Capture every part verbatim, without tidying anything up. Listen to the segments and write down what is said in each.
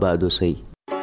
باد اوسئ.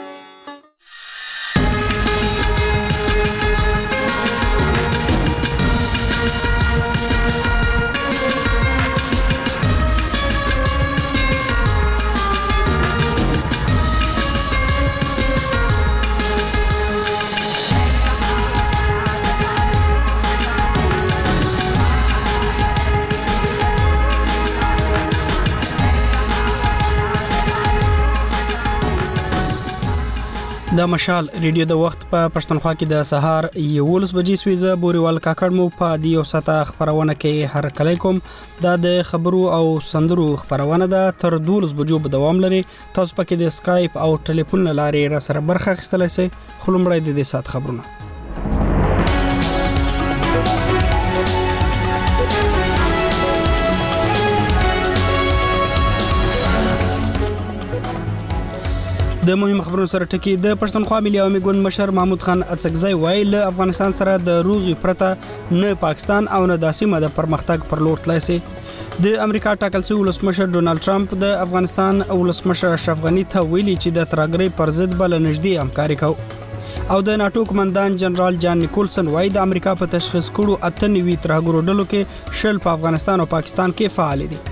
د مشال ریډیو د وخت په پښتونخوا کې د سهار یولس بجې سویزه بوريوال کاکړ مو په دیو ساته خبرونه کې هر کله کوم د خبرو او سندرو خبرونه ده تر دولس بجو به دوام لري. تاسو پکې د اسکایپ او ټلیفون لارې را سره برخه اخیستلای شئ. خلومړی د دې سات خبرونه. د مهم خبرونو سره ټکی د پښتونخوا ملي عوامي ګوند مشر محمود خان اڅکزی وایي له افغانستان سره د روغي پرته نه پاکستان او نه د سیمه د پرمختګ پر لور تللی سي. د امریکا ټاکل شوی ولسمشر ډونالد ټرمپ د افغانستان ولسمشر اشرف غنی ته ویلي چې د ترګری پر ضد بل نږدې همکاري کو. او د ناتو کمانډان جنرال جان نیکولسن وایي د امریکا په تشخیص کړو اته نوي ترګرو ډلو کې شل په افغانستان او پاکستان کې فعال دي.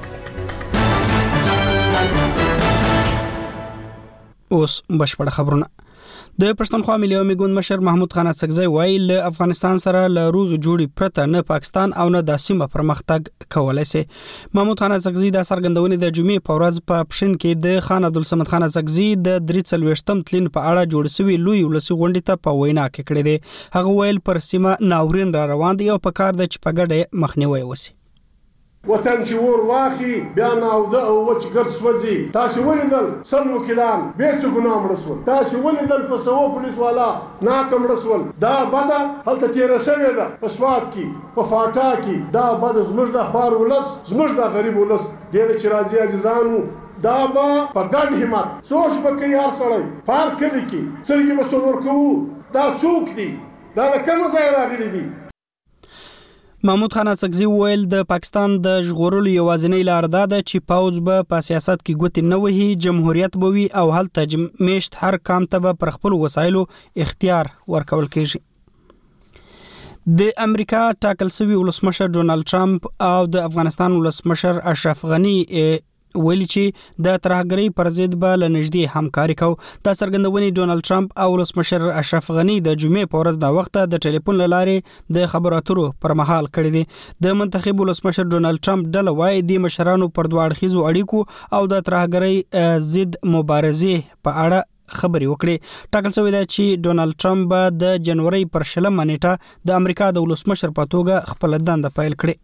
اوس بشپړ خبرونه. د پښتونخوا ملي عوامي ګوند مشر محمود خان اڅکزی وایي له افغانستان سره له روغي جوړي پرته نه پاکستان او نه د سیمه پرمختګ کولای شي. محمود خان اڅکزی د سرګندونې د جمعې په ورځ په پښین کې د خان عبدالصمد خان اڅکزی د درې څلوېښتم تلین په اړه جوړ شوی لوی ولسی غونډې ته په وینا کې کړی دی. هغه ویل پر سیمه ناورین را روان دی او په کار د چپګړې مخنیوي وسی. وطن چې ور واخی بیا ناوده او وچ ګرد سوځي. تاسو ولیدل سل وکیلان به څه ګناه مړ شول. تاسو ولیدل په سو پولیس والا ناکم مړ شول. دا بده هلته تیر شوی ده په سواد کې په فاټا کې. دا بده زموږ د خوار ولس زموږ د غریب ولس دغه چې راځي عزیزانو دا با په ګډ همت سوچ وکړي هر سړی پار کړي کې سترګې به څور کوو دا څوک دي دا کوم ځای راغلي دي. محمود خان اڅکزی ویل د پاکستان د ژغورلو یوازینۍ لار دا ده چې پاوځ به په سیاست کې ګوتې نه وهي، جمهوریت به وي او هلته میشت هر کام ته به پر خپل وسایلو اختیار ورکول کېږي. د امریکا ټاکل شوی ولسمشر ډونالد ټرمپ او د افغانستان ولسمشر اشرف غنی ویلي چې د ترهګرۍ پر ضد به له نږدې همکاري کو. دا څرګندونې ډونالد ټرمپ او ولسمشر اشرف غنی د جمعې په ورځ د وخت د ټلیفون لارې د خبرو اترو پر مهال کړی دي. د منتخب ولسمشر ډونالد ټرمپ ډله وایي د مشرانو پر دوه اړخیزو اړیکو او د ترهګرۍ ضد مبارزې په اړه خبري وکړي. ټاکل شوی دی چې ډونالد ټرمپ به د جنوري پر شلمه نیټه د امریکا د ولسمشر په توګه خپل دنده پیل کړي.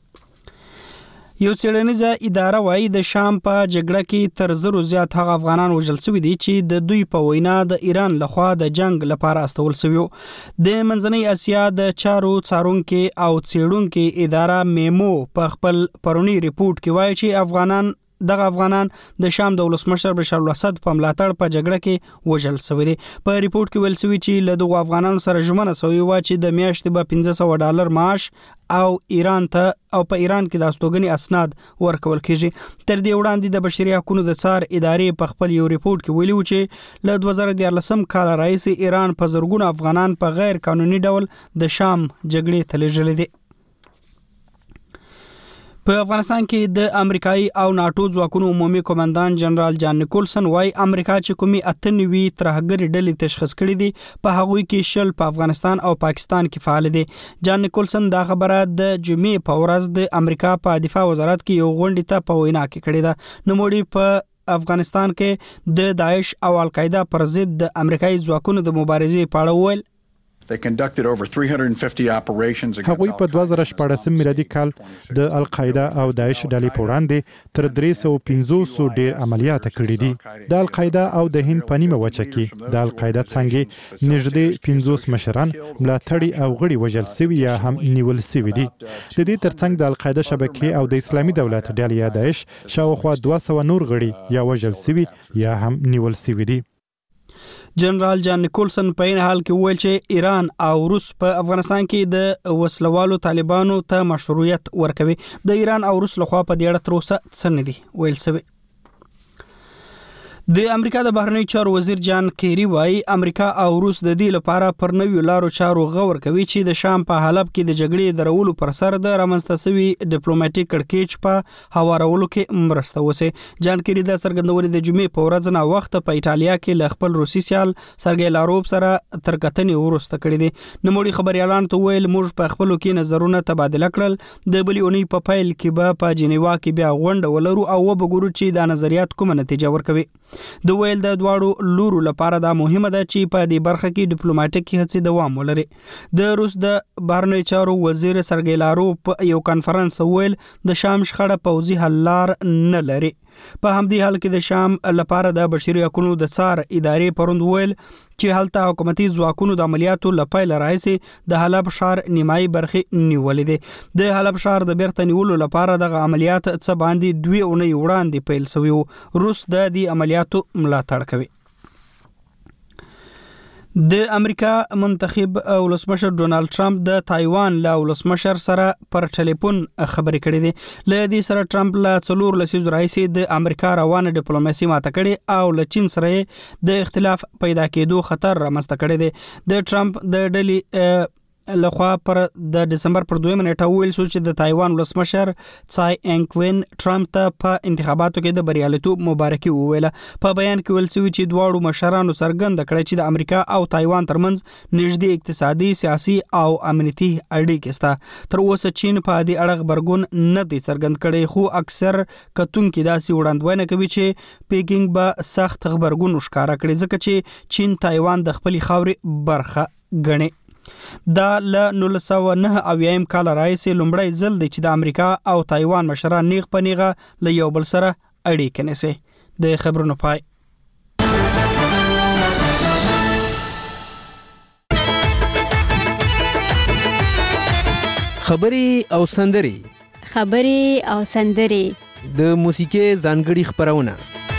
یو څېړنیزه اداره وایي د شام په جګړه کې تر زرو زیات هغه افغانان وژل شوي دي چې د دوی په وینا د ایران لخوا د جنگ لپاره استول شوي. د منځنۍ اسیا د چارو څارونکي او څېړونکي اداره میمو په خپل پرونی ریپورت کې وایي چې افغانان دغه افغانان د شام د ولسمشر بشار الاسد په ملاتړ په جګړه کې وژل شوي دي. په ریپورت کې ویل شوي چې له دغو افغانانو سره ژمنه شوې وه چې د میاشتې به پنځه سوه ډالر معاش او ایران ته او په ایران کې د استوګنې اسناد ورکول کېږي. تر دې وړاندې د بشري حقوقو د څار ادارې په خپل یو ریپورت کې ویلي و چې له دوه زره دیارلسم کال راهیسې ایران په زرګونو افغانان په غیر قانوني ډول د شام جګړې ته لیږلي دي. په افغانستان کې د امریکایي او ناتو ځواکونو عمومي کمانډان جنرال جان نیکولسن وايي امریکا چې کومي اته نوي ترهګري ډلې تشخیص کړې دي په هغوی کې شل په افغانستان او پاکستان کې فعال دي. جان نیکولسن دا خبره د جمعې په ورځ د امریکا په دفاع وزارت کې یو غونډې ته په وینا کې کړې ده. نوموړي په افغانستان کې د داعش او القاعده پر ضد د امریکایي ځواکونو د مبارزې په اړه ویل. They conducted over three hundred fifty operations against هغوی په دوه زره شپاړسم میلادي کال د القاعده او داعش ډلې په وړاندې تر درې سوه پنځوس ډیر عملیات کړي دي. د القاعده او د هند په نیمه وچه کې د القاعده څنګه نږدې پنځوس مشران ملاتړي او غړي وژل شوي یا هم نیول شوي دي. د دې ترڅنګ د القاعده شبکې او د اسلامي دولت ډلې یا داعش شاوخوا دوه سوه نور غړي یا وژل شوي یا هم نیول شوي دي. جنرال جان نیکولسن په این حال کې ویل چې ایران او روس په افغانستان کې د وسلوالو طالبانو ته مشروعیت ورکوي. د ایران او روس لخوا په دې اړه تر اوسه څه نه دي ویل شوی. د امریکا د بهرنی چارو وزیر جان کیری وایي امریکا او روس د دې لپاره پر نویو لارو چارو غور کوي چې د شام په حلب کې د جګړې درولو پر سر د رامنځته شوي ډیپلوماټیک کړکېچ په هوارولو کې مرسته وکړي. جان کیری د څرګندونې د جمعې په ورځ نه وخت په ایټالیا کې ل خپل روسي سیال سرګی لاروف سره تر کتنې ورسته کړی دی. نوموړي خبريالان ته ویل موږ په خپلو کې نظرونه تبادله کړل، د بلې اونۍ په پیل کې به په جنیوا کې بیا غونډه ولرو او وګورو چې دا نظریات کومه نتیجه ورکوي. د ویل د دواړو لورو لپاره دا مهمه ده چې په دې برخه کې ډیپلوماټیک هڅې دوام ولري. د روس د بهرنی چارو وزیر سرګی لاروف په یو کانفرنس ویل د شام شخړه پوځي حل لار نه لري. په همدې حال کې د شام لپاره د بشري حقوقو د څار ادارې پروند ویل چې هلته حکومتي ځواکونو د عملیاتو لپاره راځي د حلب ښار نیمایي برخې نیولې دي. د حلب ښار د بیرته نیولو لپاره د عملیات څه باندې دوی اونۍ وړاندې پیل شوی و. روس د دې عملیاتو ملاتړ کوي. د امریکا منتخب ولسمشر ډونالد ټرمپ د تایوان له ولسمشر سره پر ټلیفون خبرې کړې دي. له دې سره ټرمپ له څلور لسیزو راهیسې د امریکا روانه ډیپلوماسي ماته کړې او له چین سره د اختلاف پیدا کېدو خطر رامنځته کړی دی. د ټرمپ د ډلې لخوا پر د دسمبر پر دویمه نیټه ویل شو چې د تایوان ولسمشر څای انګ وین ټرمپ ته په انتخاباتو کې د بریالیتوب مبارکي وویله. په بیان کې ویل شوی چې دواړو مشرانو څرګنده کړې چې د امریکا او تایوان ترمنځ نږدې اقتصادي، سیاسي او امنیتي اړیکې شته. تر اوسه چین په دې اړه خبرګون نه دی څرګند کړی، خو اکثر کتونکو داسې وړاندوینه کوي چې پیکینګ به سخت خبرګون ښکارا کړي ځکه چې چین تایوان د خپل خاورې برخه ګڼي. دا له نولس سوه نهه اویایم کال راهیسې لومړی ځل دی چې د امریکا او تایوان مشران نیغ په نیغه له یو بل سره اړیکې نیسي. د خبرونو پای. خبري او سندري خبري او سندري د موسیقي ځانګړي خبرونه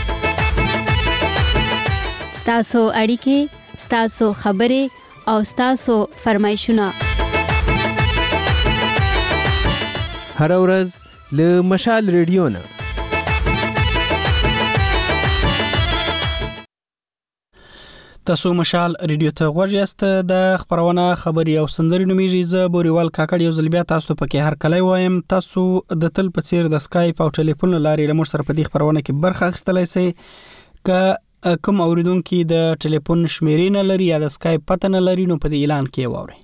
ستاسو اړیکې، ستاسو خبري او ستاسو فرمایشونه هر ورځ له مشال ریډیو نه. تاسو مشال ریډیو ته غوږ یاست. د خبرونه خبري او سندري نومیږي. زه بوريوال کاکړ یو ځل بیا تاسو پکې هر کله وایم. تاسو د تل په څیر د اسکایپ او ټلیفون لارې لمر سره په دې خبرونه کې برخه اخیستلای شئ. ک کوم اوریدونکو د ټلیفون شمیرې نه لري یا د اسکایپ پته نه لري نو په دې اعلان کې واوري.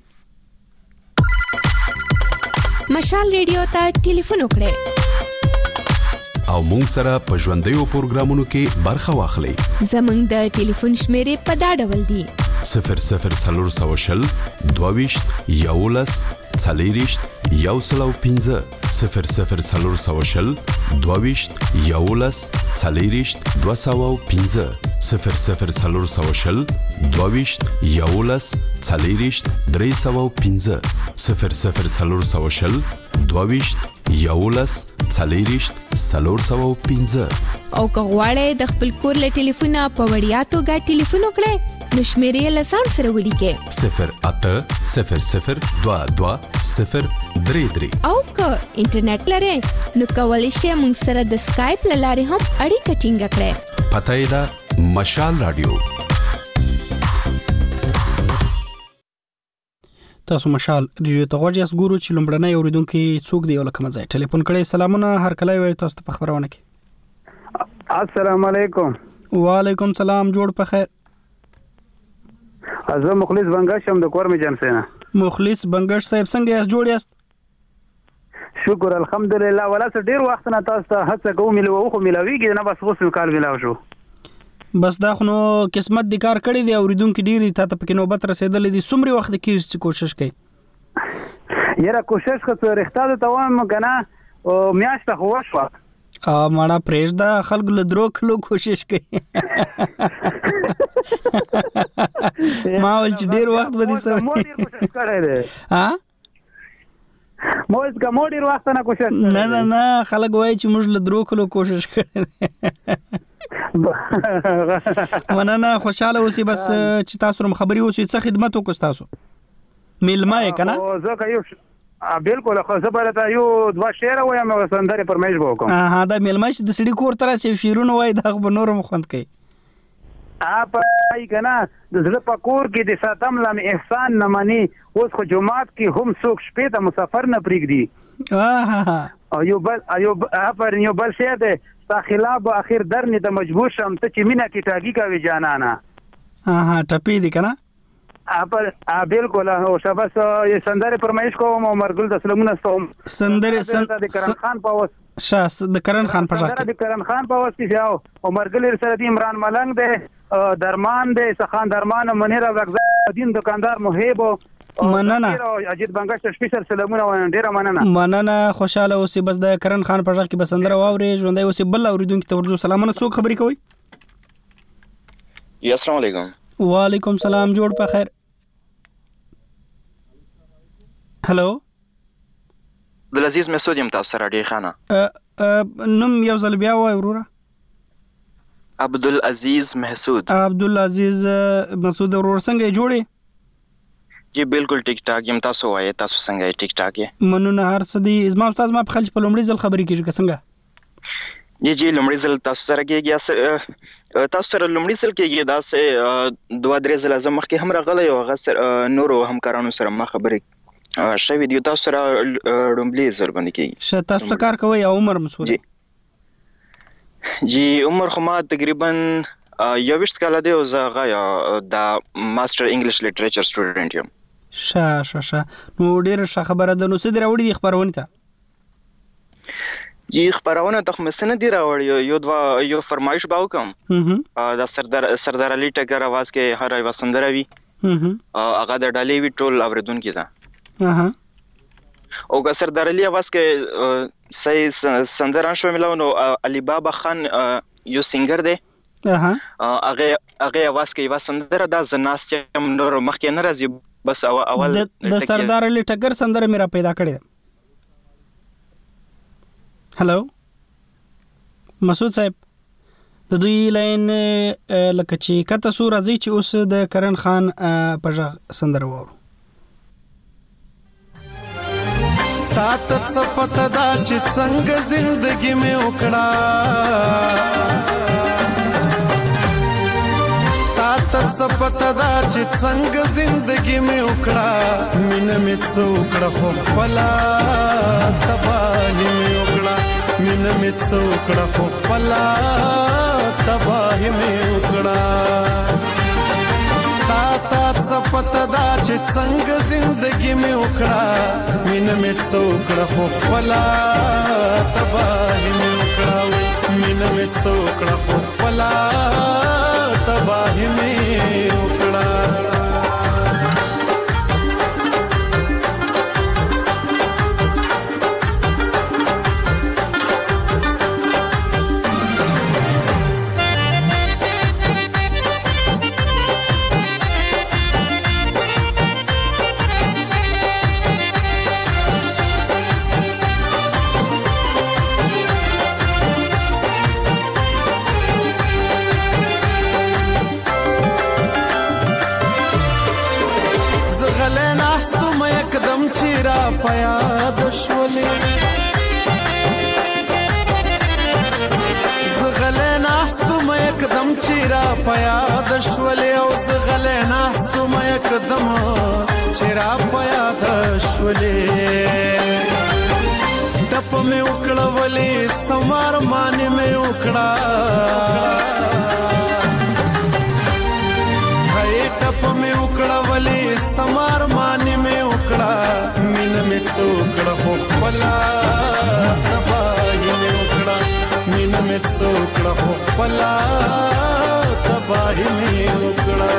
مشال ریډیو ته ټلیفون وکړئ او مونږ سره په ژوندیو پروګرامونو کې برخه واخلئ. زمونږ د ټلیفون شمیرې په دا ډول دي: صفر صفر څلور سوه شل دوه ویشت یولس څلېرویشت یو سل او پنځه صفر صفر څلور سوه شل دوه ویشت یولس څلېرویشت دوه سوه او پنځه صفر صفر څلور سوه شل دوه ویشت یولس څلېرویشت درې سوه او پنځه صفر صفر څلور سوه شل دوه ویشت یولس څلېرویشت څلور سوه او پنځه. او که غواړئ د خپل کور له ټلیفونه په وړیا توګه ټلیفون وکړئ نو شمیرې له ځان سره ولیکئ: صفر اته صفر صفر دوه دوه صفر درې درې. او که انټرنیټ لرئ نو کولی شئ موږ سره د اسکایپ له لارې هم اړیکه ټینګه کړئ. پته یې ده مشال رادیو. تاسو مشال ریډیو ته غوږ یاست. ګورو چې لومړنی اوریدونکو څوک دی او له کومه ځای ټلیفون کړی. سلامونه هر کله وي تاسو ته په خبرونه کې. السلام علیکم. وعلیکم سلام. جوړ په خیر. زه مخلص بنگش هم د کور می جان سینا. مخلص بنگش صاحب څنګه یاست؟ جوړ یاست؟ شکر الحمدلله. ولا څه ډیر وخت نه تاسو ته هڅه کوم ملو خو ملويږي نه، بس اوس کال ملاو شو. بس دا خو نو قسمت د کار کړی دی. اوریدونکو ډیر ته ته پکې نوبت رسیدلې دي. څومره وخت کې چې کوشش کوي؟ یاره کوشش خو رښتا ده توام کنه او میاشت خو وشو. ا مانا پرېږ دا خلک له درو کلو کوشش کوي. ما ول چې ډیر وخت به دي سم. مو ډیر کوشش کړی دی. ها مو اس کا مو ډیر وخت نه کوشش. نه نه نه خلک وایي چې موږ له درو کلو کوشش کړی. مننه. خوشاله اوسئ بس چې تاسو رم خبري اوسئ. څه خدمت وکړو تاسو؟ میلمه یې کنه؟ او زه که یو بالکل خو زه به ته یو دوه شعر وایم او سندرې فرمایش به وکړم. ها دا میلمه چې د سړي کور ته راسي شعرونه وایي دا به نورم خوند کوي. اپ ای کنه د زړه په کور کې د ساتم لم احسان نه مني اوس خو جمعات کې هم څوک شپې ته مسافر نه پرېږدي او یو بل یو افر یو بل شه ده ستا خلاف اخر درنه ته مجبور شم ته چې مینا کې ټاګي کوي جانانا ها ها ټپی دي کنه اپر ا بالکل او شاباس یې سندره فرمایش کوم عمر ګل د سلامونه ستوم سندره د کرن خان په وس شاس د کرن خان په ځای د کرن خان په وس کې یو عمر ګل سره د عمران ملنګ ده درمان ده سخان درمان منیر رغزا دین دکاندار محب مننه اجید بنگش سپیشل سلامونه ډیر مننه مننه خوشاله اوسې بس د کرن خان په ځای کې بسندره واوري ژوندۍ اوسې بل اوریدونکو ته ورزو سلامونه څوک خبرې کوي یا السلام علیکم وعلیکم سلام جوړ په خیر هلو عبدالعزیز مسعود یم تاسو سره ډیر خانه نوم یو ځل بیا وای وروره عبدالعزیز محسود عبدالعزیز مسعود ورور څنګه جوړې جی بالکل ټیک ټاک یم تاسو وای تاسو څنګه ټیک ټاک یې مننه هر څه دی زما استاد ما په خلک په لومړي ځل خبرې کیږي څنګه جی جی لومړي ځل تاسو سره کېږي تاسو سره لومړي ځل کېږي دا سه دوه درې ځله زه مخکې هم راغلی او هغه نورو همکارانو سره ما خبرې شوي دي تاسو سره لومړي ځل باندې کېږي ښه تاسو څه کار کوئ او عمر مو څومره جی جی عمر خو ما تقریبا یوویشت کاله دی او زه هغه د ماسټر انګلیش لټریچر سټوډنټ یم ښه ښه ښه نو ډېره ښه خبره ده نو څه دې راوړي دي خپرونې ته جی خبرونه ته خو څه نه دي راوړي یو دوه یو فرمایش به وکړم د سردار سردار علي ټکر اواز کې هر یوه سندره وي هغه د ډالۍ وي ټول اورېدونکي ته او که سردار علي اواز کې صحیح سندره شو ملاو نو علي بابا خان یو سنگر دی هغه هغه اواز کې یو سندره دا زناست یم نور مخکې نه راځي بس اول د سردار علي ټکر سندره میرا پیدا کړې هلو مسعود صاحب د دوی لاین لکه چې کته سو راځي چې اوس د کرن خان په ځای سندره وورو تا ته څه پته ده چې څنګه زندګي مې وکړه تا ته څه پته ده چې څنګه زندګي مې وکړه مینه مې څه وکړه خو خپله تباهي مې وکړه مینه مې څه وکړه خو خپله تباهي مې وکړه تا ته څه پته ده چې څنګه زندګي مې وکړه مینه مې څه وکړه خو خپله تباهي مې وکړه مینه مې څه وکړه خو خپله تباهي مې وکړه پیاد شولې زغلې ناستم یکدم چیرا پیاد شولې او زغلې ناستم یکدم چیرا پیاد شولې ټپ مې وکړه ولې سمار مان مې وکړه هاي ټپ مې وکړه ولې سمار مان مې وکړه مینه مې څه وکړه خو خپله تباهي مې وکړه مینه مې څه وکړه خو خپله تباهي مې وکړه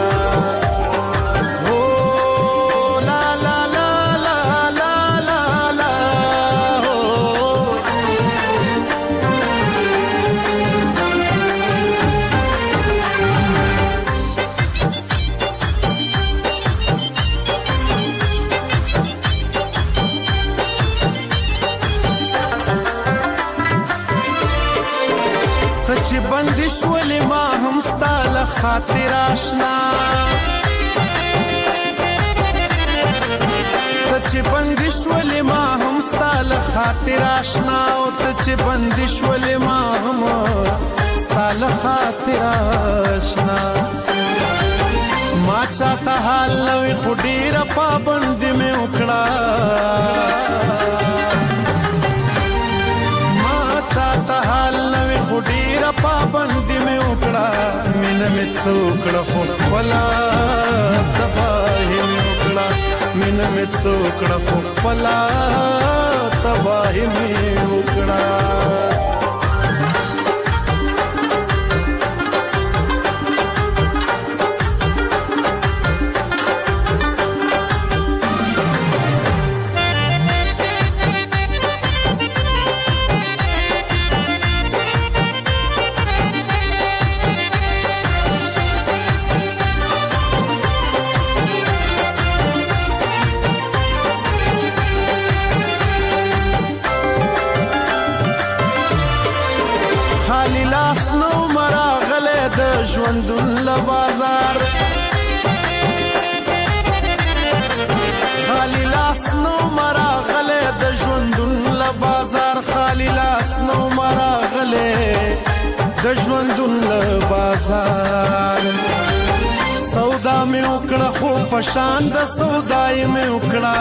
بندش ولی ما هم ستال خاطر آشنا ته چې بندش ولې ما هم ستاله خاطر آشنا او ته چې بندش ولې ما هم ستاله خاطر آشنا ما چاته حال نوې خو ډېره پابندي مې وکړه ما چاته حال نوې خو ډېره پابندي مې وکړه مینه مې څه وکړه خو خپله تباهي مې وکړه مینه مې څه وکړه خو خپله تباهي مې وکړه ژوندون لبازار خالی لاس نو مراغله د ژوندون لبازار خالی لاس نو مراغله د ژوندون لبازار سودا مې وکړه خو پشان د سودای مې وکړه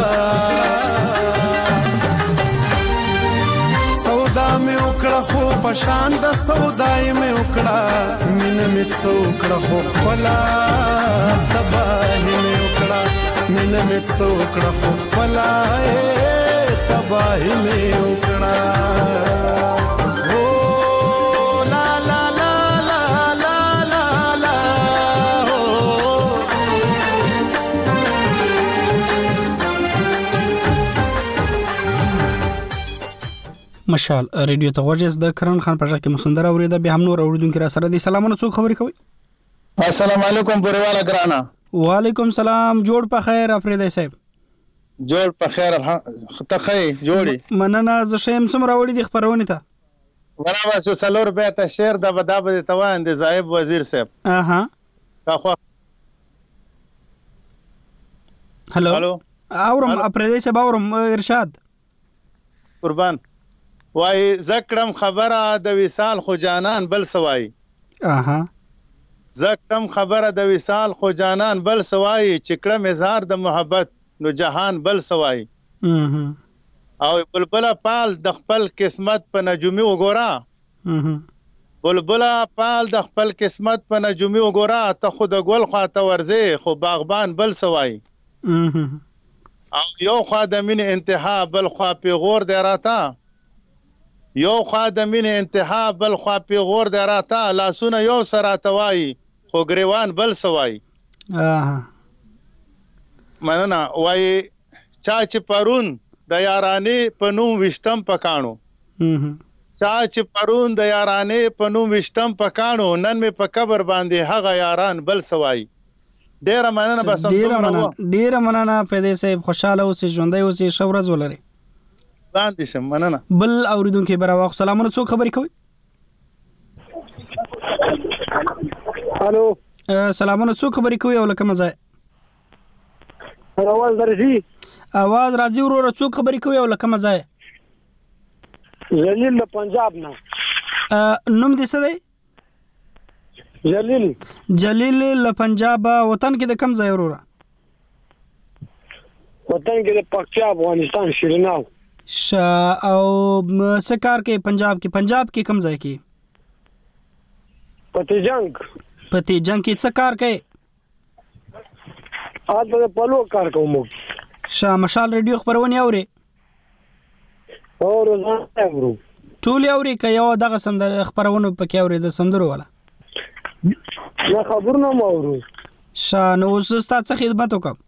سودا مې وکړه خو پشان د سودای مې وکړه مینه مې څه وکړه خو خپله تباهي مې وکړه مینه مې څه وکړه خو خپله تباهي مې وکړه مشال ریډیو ته ورجس د کرن خان پرځه کې مسندره اوریده به هم نور اوریدونکو را سره دي سلامونه څوک خبرې کوي السلام علیکم پرواله ګرانا وعلیکم سلام جوړ په خیر افریدی صاحب جوړ په خیر ته خی جوړي مننه ز شیم سم راوړي د خبرونه ته ورابه سو څلور به ته شعر د بدابه توان د زایب وزیر صاحب اها خو هلو هلو اورم افریدی صاحب اورم ارشاد قربان وای زکړم خبره د وصال خو جانان بل سوای اها زکړم خبره د وصال خو جانان بل سوای چکړم اظهار د محبت نو جهان بل سوای او بلبل پال د خپل قسمت په نجومي وګورا بلبل پال د خپل قسمت په نجومي وګورا ته خود ګل خواته ورځي خو باغبان بل سوای او یو خوا د مين انتها بل خوا پیغور دی راته یو خوا د مين انتها بل خوا پیغور دی راته لاسونه یو سره توای خو ګریوان بل سوای اه مننه وای چا چې پرون د یارانې په نوم وشتم پکانو چا چې پرون د یارانې په نوم وشتم پکانو نن مې په قبر باندې هغه یاران بل سوای ډیره مننه بس ډیره مننه ډیره مننه پردې صاحب خوشاله اوسې ژوندۍ اوسې شورز ولري باندې شم مننه بل اوریدونکو براو سلامونه څوک خبرې کوي الو سلامونه څوک خبرې کوي او لکه مزه اواز درځي اواز راځي ورور څوک خبرې کوي او لکه مزه جلیل له پنجاب نه نوم دې څه دی جلیل جلیل له پنجاب وطن کې د کم ځای وروره وطن کې د پکتیا افغانستان شیرینو شا او څه کار کې پنجاب کې پنجاب کې کم ځای کې پتی جنگ پتی جنگ کې څه کار کوي اته په لو کار کوم شا مشال ریډیو خبرونه اوري اور زه اورو ټول اوري که یو دغه سندر خبرونه پکې اوري د سندرو والا یا خبرونه مو اورو شا نو زستا څه خدمت وکم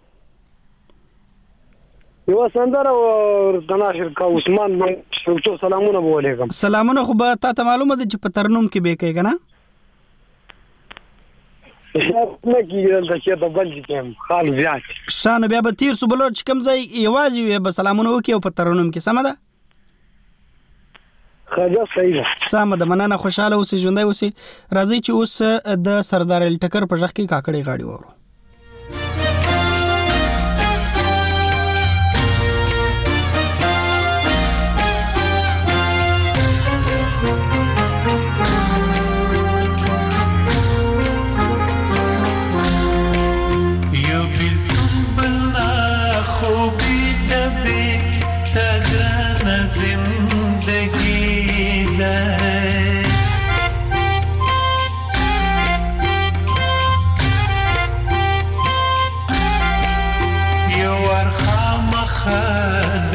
یو سندر او تناشر کا عثمان شوتو سلامونه علیکم سلامونه خو به تاسو معلومه ده چې په ترنم کې به کوي کنه نه کیږي چې د بل کې خال زیات شان بیا به تیر سو بلور چې کم ځای یوازې وي به سلامونه وکي او په ترنم کې سم ده خاجه صحیح ده سم ده مننه خوشاله اوسې ژوندۍ اوسې راځي چې اوس د سردار الټکر په ځخ کې کاکړې غاړي وورو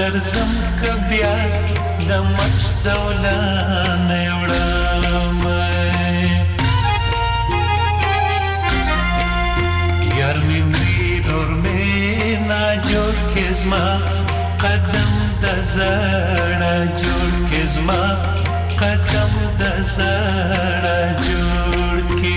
درزم کبیا د مچ زولانه وړم یار می مرور می نا جوړ کزما قدم د زړه جوړ کزما قدم د زړه جوړ کی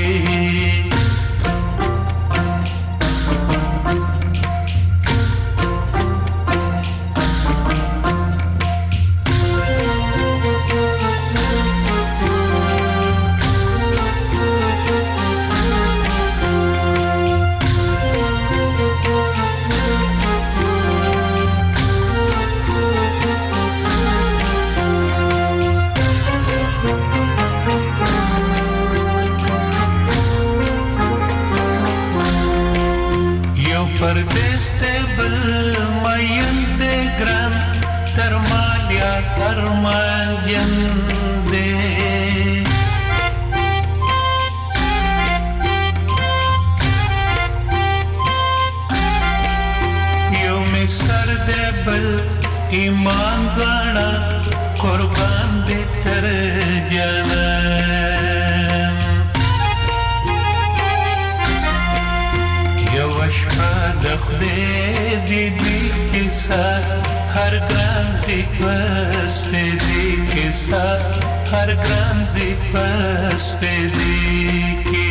پردیس ته بل مین دې ګران تر مالیا تر مانجن دې یو می سر دې بل ایمان دواړه قربان دې تر جنان یو شپه د خدای دی دی کیسه هر ګران زی پس په دی کیسه هر ګران زی پس په دی کی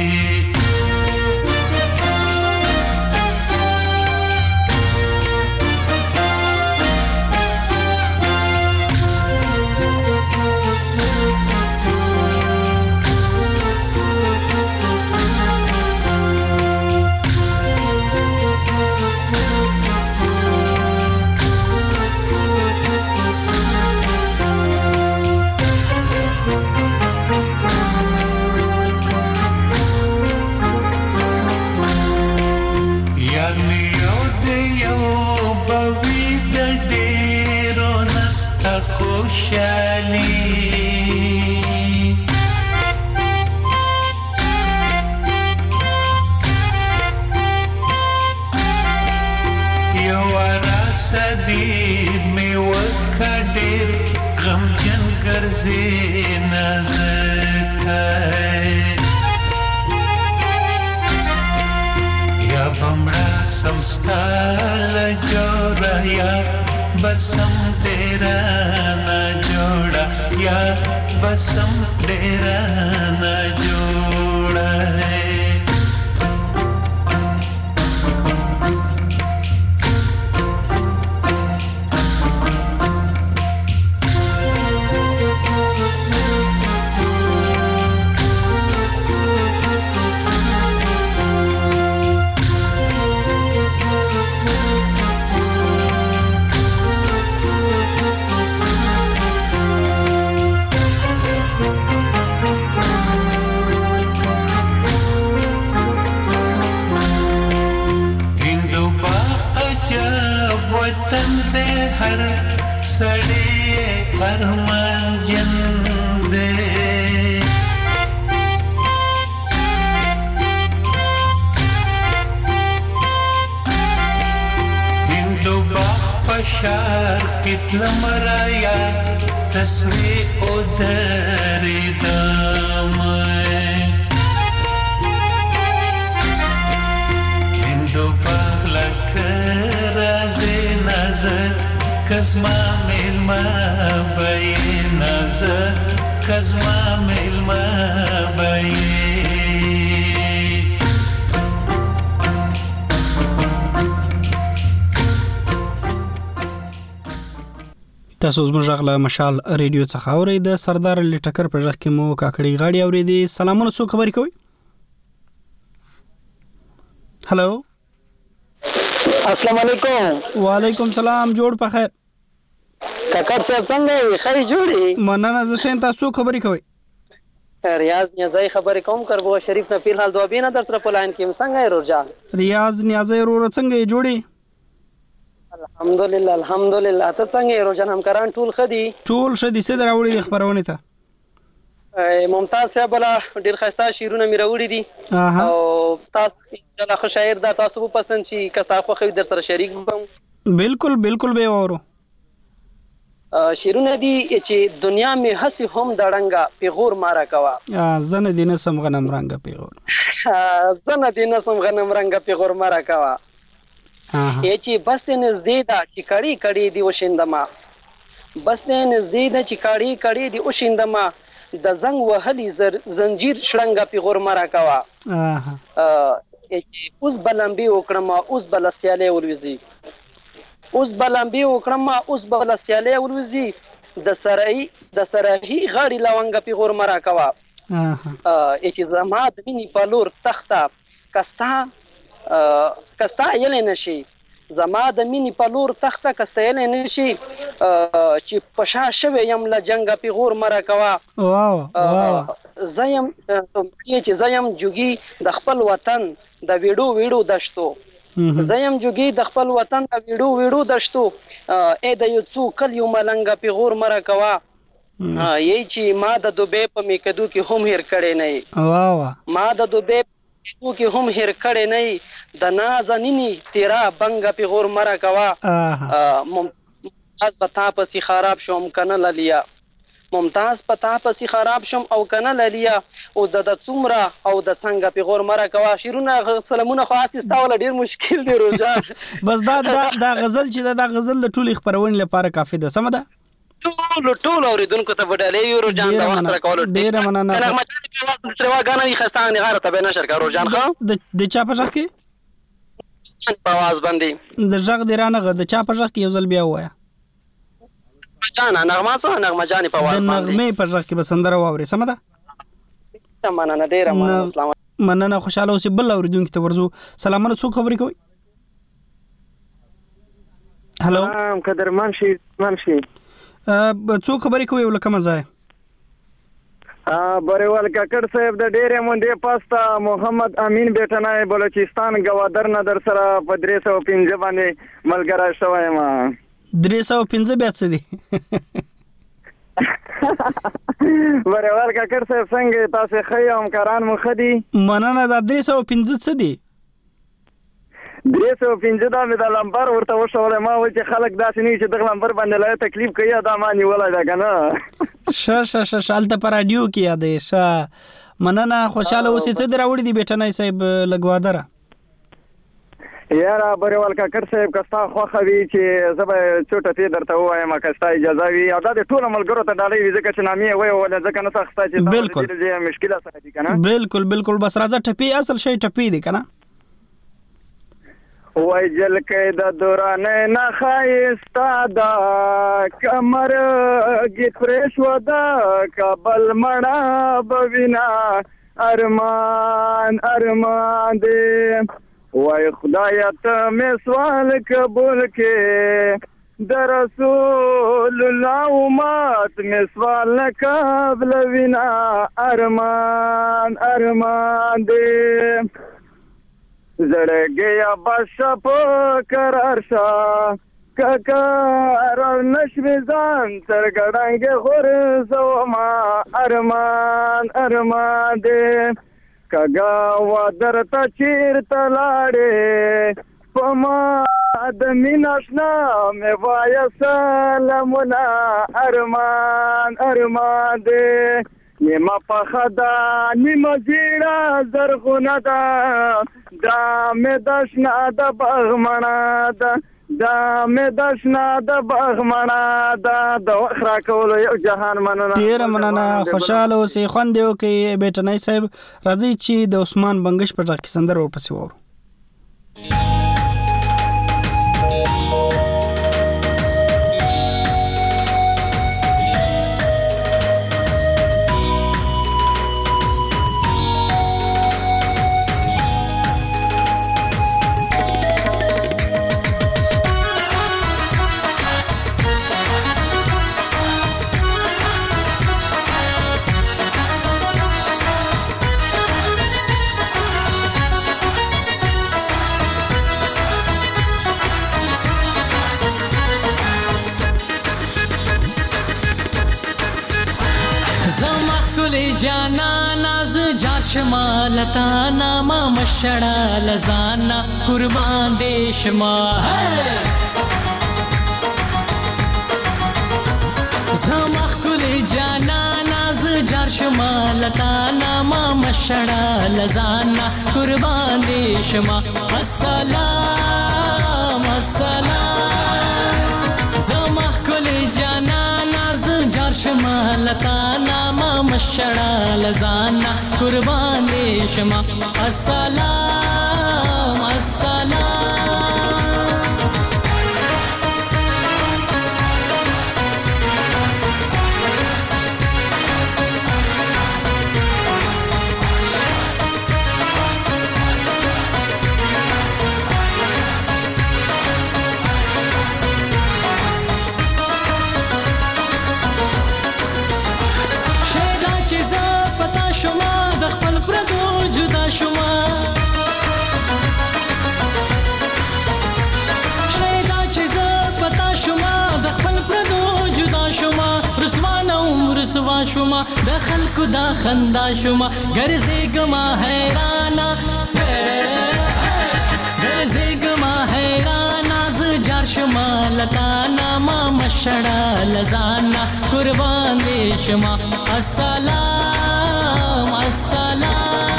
صدید می وکړې غم جن ګرځې نازکای یا بمړه سمستال جوړه یا بسم ډېره نه جوړه یا بسم ډېره نه جوړه وطن دے ہر سڑے ارمان جن دے ہندو باغ پشار کتل مرایا تسوی ادھر دامائے ہندو باغ لکر نظر کزما ملما بای نظر کزما ملما بای تاسو زموږ غلا مشال ریډیو څخه اورئ د سردار علي ټکر پر ځخ کې مو کاکړی غاړي اورېدي سلامونه څو خبرې کوي هلو السلام علیکم وعلیکم سلام جوړ په خیر کاکړ صاحب څنګه یې خی جوړي مننه زه شین تاسو خبرې کوي ریاض نیازی خبرې کوم کربو شریف نه فی الحال دوه بینه در سره په لاین کې څنګه یې روجا ریاض نیازی رور څنګه یې جوړي الحمدلله الحمدلله ته څنګه یې روجا همکاران ټول خدي ټول شدي سره راوړي خبرونه ته ممتاز صاحب بلا ډیر خسته شیرونه مې راوړي دي او تاسو چې خو شاعر دا تاسو په پسند شي که تاسو خو در سره شریک وم بالکل بالکل به اورو شیرونه دي چې دنیا می هسي هم دړنګا پیغور مارا کوا زنه دینه سم غنم رنګ پیغور زنه دینه سم غنم رنګ پیغور مارا کوا ای چې بس نزدې دا چې کړي کړي دی وشندما بس نزدې دا چې کړي کړي دی وشندما د زنګ وهلي زنجیر شړنګ پیغور مارا کوا ای چې اوس بلمبي وکړم اوس بل سیاله ولوزي اوس بلمبي وکړم اوس بل سیاله ولوزي د سرای د سرای غاړي لونګ پیغور مرا کوا اه چې زما د مینی په لور تخته کستا کستا یلې نشي زما د مینی په لور تخته کستا یلې نشي چې پښا شوه یم ل جنگ پیغور مرا کوا واو واو زیم چې زیم جوګي د خپل وطن د ویډو ویډو دشتو زیم جوګي د خپل وطن د ویډو ویډو دشتو اې د یو څو کل یو ملنګ پیغور مرا کوا یی چې ما د دوبه په میکدو کې هم هیر کړي نه واو ما د دوبه په کې هم هیر کړي نه د نازنینی تیرا بنګ پیغور مرا کوا ممتاز پتا پسې خراب شوم کنه لیا ممتاز پتا پسې خراب شوم او کنه لیا او د څومره او د څنګه پیغور مرا کوا شیرونه سلامونه خاصه استاول ډیر مشکل دی روزا بس دا دا غزل چې دا غزل د ټولي خبرونه لپاره کافي ده سم ده ټول ټول اوریدونکو ته وډالې یو روزان دا وخت راکول ډیر مننه انا ما چې تروا غانا یې خستانه غاره ته نشر کا روزان خو د چا په ځخ کې په आवाज باندې د ځخ دی رانه د چا په ځخ کې یو ځل بیا وایا جانا نغمه څه نغمه جانې په واره د نغمه په ځخ کې بسندره واوري سم ده مننه ډیر مننه مننه خوشاله اوسې بل اوریدونکو ته ورزو سلامونه څوک خبرې کوي هالو سلام قدرمن شي منشي څوک خبرې کوي ولکه مزه بریوال کاکړ صاحب د ډېرې مونډې پاستا محمد امین بیٹنای بلوچستان گوادر نظر سره په درې سوه پنځه باندې ملګری شوی ما درې سوه پنځه بیا څه دي بریوال کاکړ صاحب څنګه تاسو ښه همکاران مو ښه دي مننه دا درې سوه پنځه څه دي درې سوه پنځه دا مې د لمبر ورته وښولی ما وایي چې خلک داسې نه وي چې دغه لمبر باندې لا تکلیف کوي دا ما نیولی ده که نه ښه ښه ښه ښه هلته په راډیو کې یادوي ښه مننه خوشحاله اوسې څه دې راوړي دي بیټنی صاحب له ګوادره یاره بریوال کاکړ صاحب که ستا خوښه وي چې زه به چوټه تې درته ووایم که ستا اجازه وي او دا د ټولو ملګرو ته ډالۍ وي ځکه چې نامې یې ویولې ځکه نه څه اخیستی چې بالکل مشکله سره دي که نه بالکل بالکل بس راځه ټپې اصل شی ټپې دی که نه وای جلکې د دورانې نه ښایسته ده کمر ګیت پرې شوه ده کابل مړه به وینا ارمان ارمان دی وای خدایه ته مې سوال قبول کې د رسول الله امت مې سوال نه قبل وینا ارمان ارمان دی زړګیا بس په قرار شا ککار نشوي ځان سرګړنګ غور زوما ارمان ارمان دې کګا و درته چیرته لاړې پما د میناشنا مې وای سلامونه ارمان ارمان دې نیمه پخدا نیمه زیړه زرغونه ده دا مې دشنا د بغمنه ده دا مې دشنا د بغمنه ده د وخت راکولو یو جهان مننه ډېره مننه خوشحاله اوسئ خوند یې وکړئ بیټنی صاحب راځئ چې د عثمان بنګش په غږ کې سندره ورپسې واورو شمالتا ناما مشڑا لزانا قربان دے شما زما خلی جانانا ز جار شما لتانا ما مشړه لزانا قربان دې شما السلام السلام زما خلی جانانا ز جار شما لتانا ما مشړه لزانا قربان دې شما السلام السلام رسوا شما د خلکو دا خندا شما ګرځېګما حیرانا ګرځېګما حیرانا ز جار شما لتانا ما مشړه لزانا قربان دې شما السلام السلام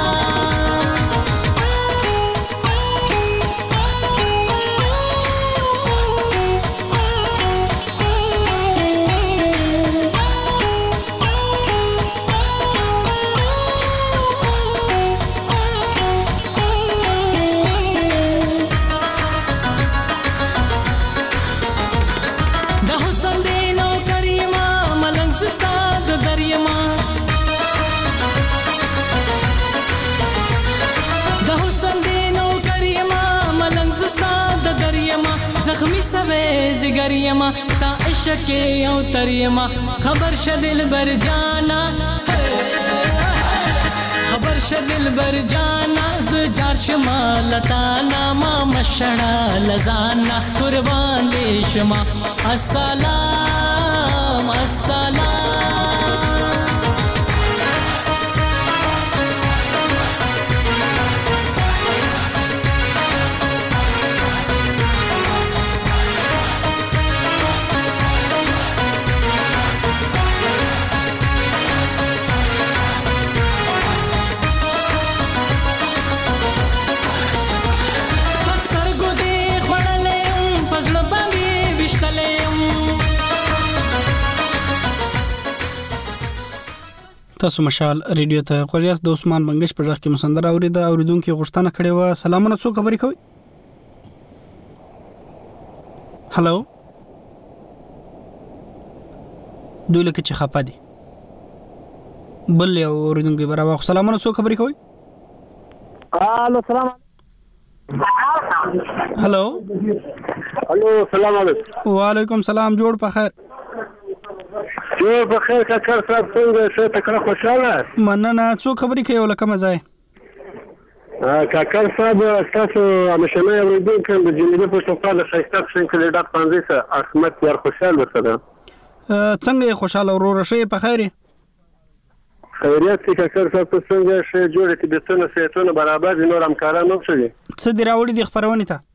زخمی سوے زگریما تا عشق یو تریما خبر شدل بر جانا خبر شدل بر جانا ز جار شما لتانا ما مشړه لزانا قربان دې شما السلام السلام تاسو مشال ریډیو ته خوریاس د عثمان بنگش پر ځخ کې مسندر اوریده اوریدونکو غوښتنه کړې و سلامونه څو خبرې کوي هالو دوی لکه چې خپه دي بل یو اوریدونکو برابر سلامونه څو خبرې کوي الو سلام هالو الو سلام علیکم وعلیکم سلام جوړ په خیر جو بخیر کاکر صاحب څنګه څه تکړه خوشاله مننه څو خبرې کوي ولکه مزه کاکر صاحب تاسو همیشه اوریدونکو د جنوبي پښتونخوا د شایسته پښین کې ډاک پانځه سه احمد یار خوشاله وسره څنګه خوشاله ورور شي په خیر خیریت کاکر صاحب څنګه شي جوړه کې د څنګه سيتونه برابر نور همکارانو شي څه دی راوړي د خبرونه ته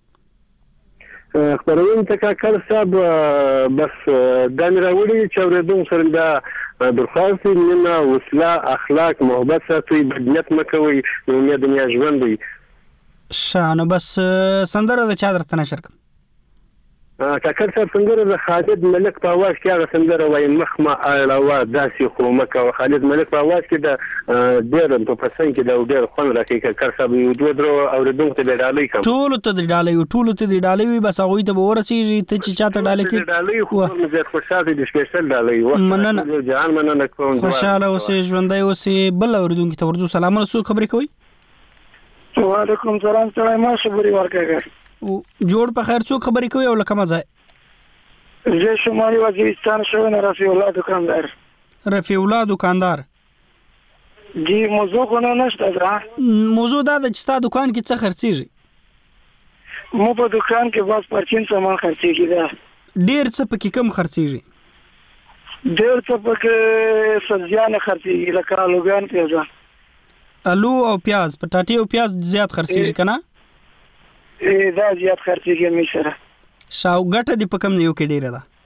خبرونه ته کاکر صاحب بس د راوړي چې اوریدون سره د درخواست نه وسله اخلاق محبت ساتي بدنیت مکوي نو دنیا ژوند دی شانه بس سندره د چا درته نشر کوم کاکر صاحب سندره د خالد ملک په आवाज کې هغه سندره وای مخمه اړه داسې خو مکه خالد ملک په आवाज کې د ډېر په پسند کې د ډېر خون راکې کاکر صاحب یو دوه درو اوریدونکو ته ډالۍ کوم ټول ته ډالۍ ټول ته ډالۍ وي بس هغه ته ورسي ته چې چاته ډالۍ کې ډالۍ خو زه خوشاله دي سپیشل ډالۍ مننه جان مننه کوم خوشاله اوسې ژوندۍ اوسې بل اوریدونکو ته ورته سلامونه څو خبرې کوي وعلیکم سلام څنګه ما خبرې ورکړه جوړ په خیر څو خبرې کوي او لکه مزه زه شمالي وزیرستان شو نه رفیع الله دکاندار رفیع الله دکاندار دی موضوع کو نه نشته دا موضوع دا د چستا دکان کې څه خرڅيږي مو په دکان کې بس پرچین سامان خرڅيږي دا ډیر څه پکې کم خرڅيږي ډیر څه پکې سبزیانه خرڅيږي لکه آلوګان پیاز الو او پیاز پټاټي او پیاز زیات خرڅيږي کنه دا زیات خرڅيږي می سره شاو ګټه دی په کم نیو کې ډیره ده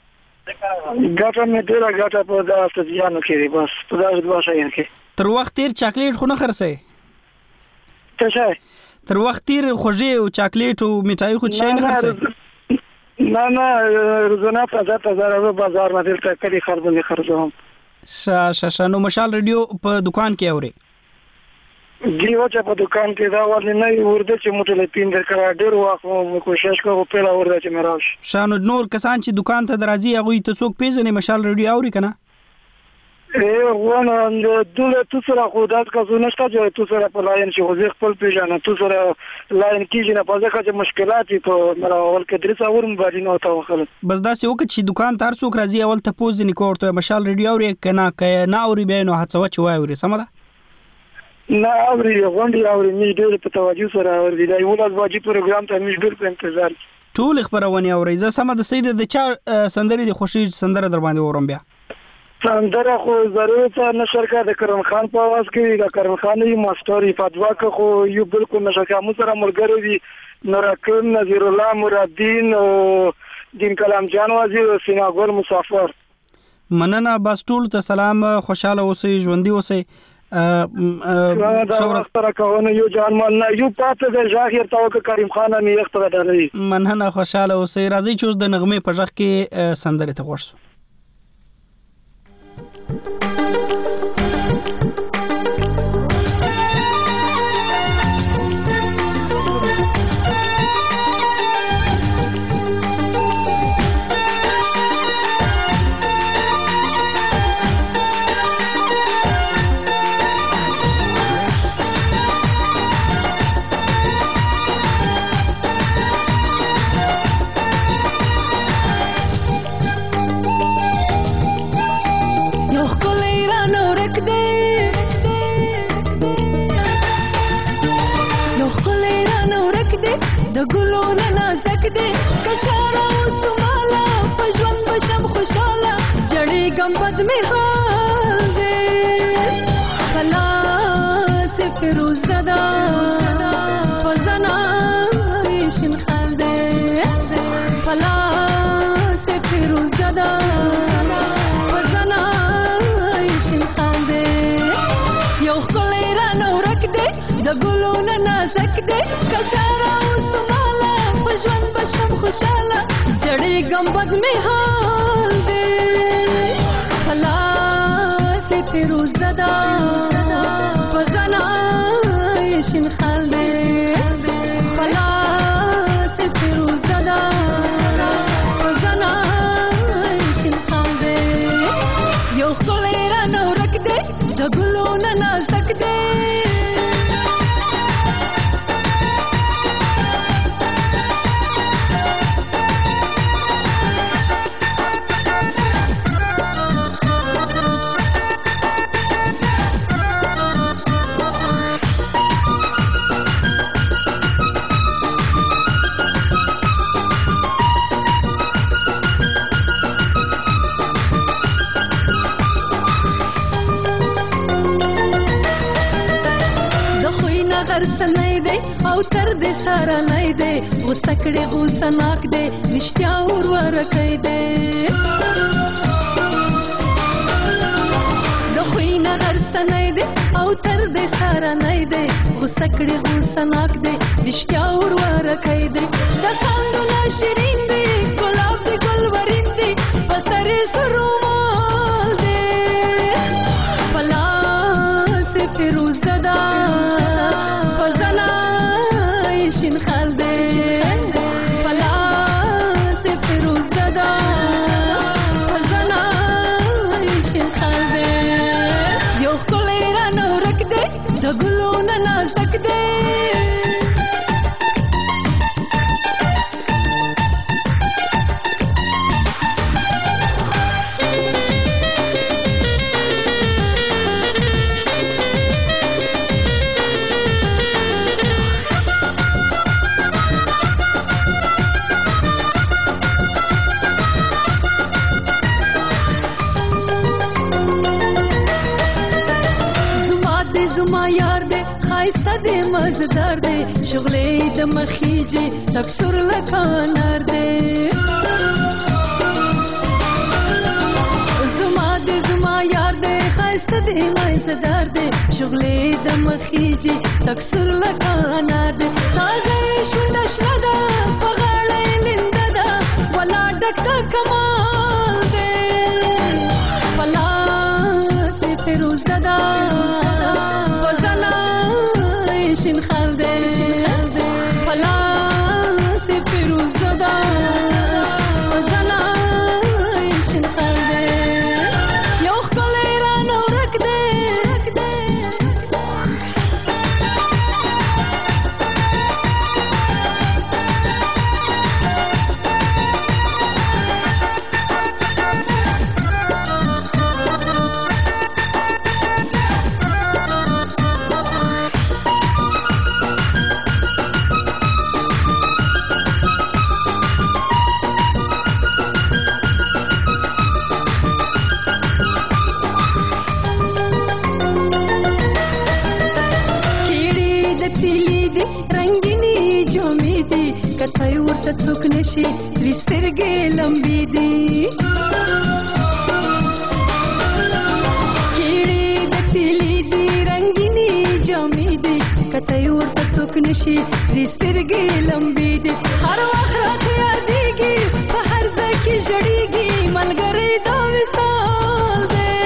ګټه مې ډېره ګټه په دا ستدیانو کې بس په دا دوه شایان کې تر وخت تیر چاکلیټ خو نه خرڅي څه شي تر وخت تیر خوږی او چاکلیټ او میټای خو شي نه خرڅي نه نه روزانه په تازه بازار باندې ته کلی خرڅوم خرڅوم شا شا شا نو مشال رادیو په دکان کې اوري دیو چې په دکان کې دا ولې نه ورده چې موټر له پین درکړه ډېر واخو کوشش کوم په لا ورده چې مراش شانو نور کسان چې دکان ته درازي هغه ته څوک پیژنې مشال رادیو اوري کنه اے ونه دله تو سره خودات کا زونه شته چې تو سره په لاین چې وزیر خپل پیژنه تو سره لاین کې نه پځه کا چې مشکلات په مرا اول کې درس اورم باندې نو تا وخل بس دا څه وکړي چې دکان تر څوک راځي اول ته پوز نه کوړته مشال رادیو اوري کنه کنه اوري به نو هڅه وچ وای اوري سم ده نه اوري غونډي اوري می ډېر په توجه سره اوري دا یو لاس باجی پروګرام ته می ډېر په انتظار ټول خبرونه اوري زه سم د سید د چا سندري د خوشي سندره در باندې اورم بیا سندره خو ضرورت نشر کا د کرم خان په आवाज کې د کرم خان یې ماستری فتوا خو یو بالکل نشر کا مو سره ملګری دي نورکم نذیر الله مرادین او دین کلام جان وزیر سیناګور مسافر مننه بس ټول ته سلام خوشاله اوسئ ژوندۍ اوسئ شورا سره کوونه یو جان مان نه یو پاتې د ظاهر تاوک کریم خان می یخ ته درې مننه خوشاله اوسئ راځي چې د نغمه په ځخ کې سندره ته ورسو د ګلونو نازک دی کچاره وسماله په ژوند بشم خوشاله جړې ګمبد می حال دی خلاص فیروزه دا فزنا شین خال دی خلاص فیروزه دا فزنا شین خال دی یو خلی را نورک دی د ګلونو نازک دی کچاره ژوند بشم خوشاله جړې ګمبد می حال دی خلاص فیروزه دا فزنا شین خال دی خلاص فیروزه دا فزنا شین خال دی یو خلی را نورک دی د ګلونو نازک دی او تر دې سره نه دی غوسه کړې غوسه ناک دی رښتیا ور ورکې دی د خوینه غرسه نه دی او تر دې سره نه دی غوسه کړې غوسه ناک دی رښتیا ور ورکې دی د کاندونه شیرین دی ګلاب دی ګلورین دی پسرې سرومال دی پلاس فیروزه دا فزنا شین خال دی پلاس فیروزه دا فزنا شین خال دی یو خلی را نورک دی د ګلونو نازک دی خایسته دی مزدار دی شغلې د مخیجي تکسر لکانار دی دې مایزدار دې شغلې د مخیجي تکسر لکانار دې تازه شنه شنه ده په غاړه لنده ده ولا ډک د کمال دې پلاس فیروزه ده وزنا شین خال دې پلاس فیروزه ده وزنا شین خال دې یو ښکلی رانه ورک دې کتای ورته څوک نشي ترې سترګې لمبې دي کیړې د تیلې دي رنګینې جامې دي کتای ورته څوک نشي ترې سترګې لمبې دي هر وخت راته یادېږي په هر ځای کې ژړېږي ملګری دا وصال دی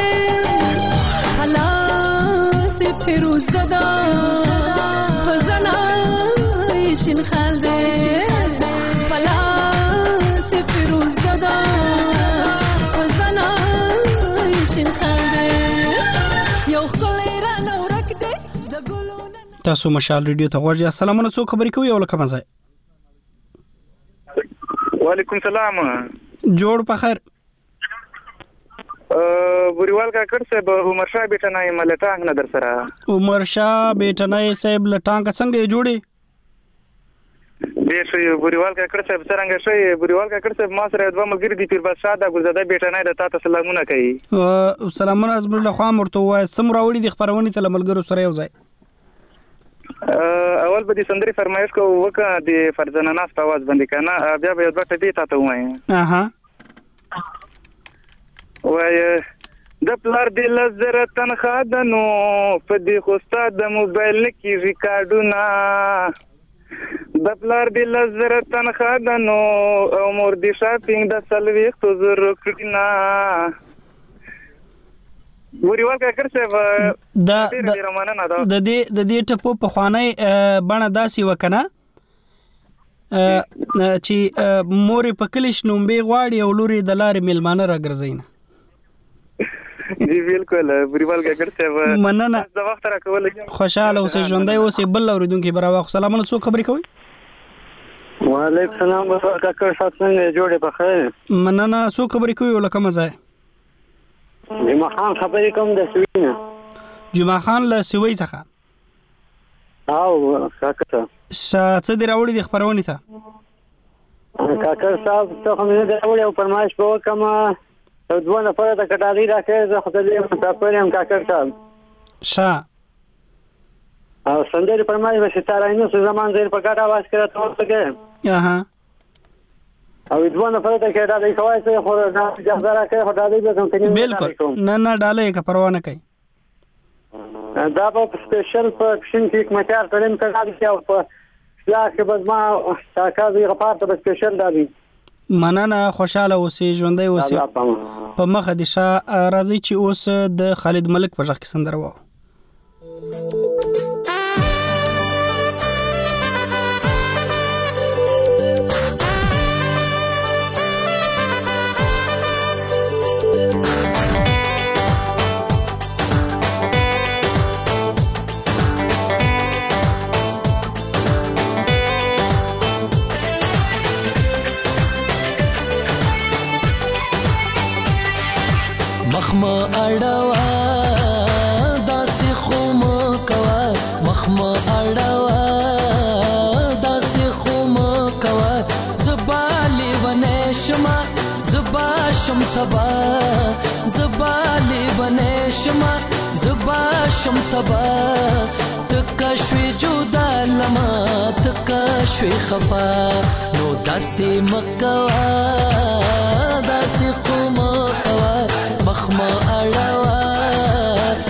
خلاص فیروزه ده فزنا شین خال دی تاسو مشال ریډیو ته ورځي. السلام علیکم. څوک خبرې کوي او لکه مزه؟ وعلیکم السلام. جوړ په خیر. بوریوال کا کړ صاحب عمر شاه بیٹنای ملټانګ نه در سره. عمر شاه بیٹنای صاحب لټانګ څنګه جوړي؟ دې شي بوریوال کا کړ صاحب څنګه شي بوریوال کا کړ صاحب ما سره دوه ملګری دي پیر بادشاہ دا ګلزاده بیٹنای د تاسو سلامونه کوي. سلامونه از بل خوا مرته وای سم راوړي د خبرونه ته ملګرو سره یو ځای. اول به د سندري فرمایش کو وکړه د فرزانه ناس په आवाज باندې کنه بیا به دوه ټکی تاسو وایي. اها وای د پلار د لزر تنخوا د نو په دې خوستا د موبایل کې ریکارډونه د پلار د لزر تنخوا د نو عمر د شاپینګ د سلوي خو زر کړینا وریوال کا کړڅه د د دې د دې ټپو په خوانې بڼه داسي وکنه چې مورې په کلیش نومبې غواړي او لوري د لارې ملمانه راګرځینه. جی بالکل وریوال کا کړڅه مننه د وخت را کول خوشاله اوسې ژوندۍ اوسې بل اوریدونکو برابر سلامونه. څوک خبرې کوي؟ وعلیکم السلام کا کړ څنګه جوړې په خیر. مننه. څوک خبرې کوي ولکه مزه؟ جمعه خان خبرې کوم د سوینه. جمعه خان له سوي څخه. او کاکا څه دی راوړي د خبرونه ته؟ کاکا صاحب ته هم نه دی راوړي او فرمایش به وکم دوه نفر د کټالي راکې زه خو دې مسافر یم کاکا صاحب. شا او سندري فرمایش به ستاره نو زمان زیر په کاټه आवाज کړه ته ورته. اها او دوه نفر ته کې دا د کوي څه خو نه جزا راکې خو دا دې به څنګه. بالکل نه نه ډالې کا پروا نه کوي. دا په سپیشل په کشن کې کومتار ترين کړه چې او په سلاح کې بس ما تاکازي غفار ته سپیشل دادي. مننه. خوشاله اوسې ژوندۍ اوسې په مخه دي شاه راځي چې اوس د خالد ملک په ځخ کې سندره وو. مخما اړوا داسې خوم کوا مخما اړوا داسې خوم کوا زبالي ونشما زبا شم تبا زبالي ونشما زبا شم تبا تکا شوي جدا لما تکا شوي خفا نو داسې مکوا داسې خوم کوا مخما اړوا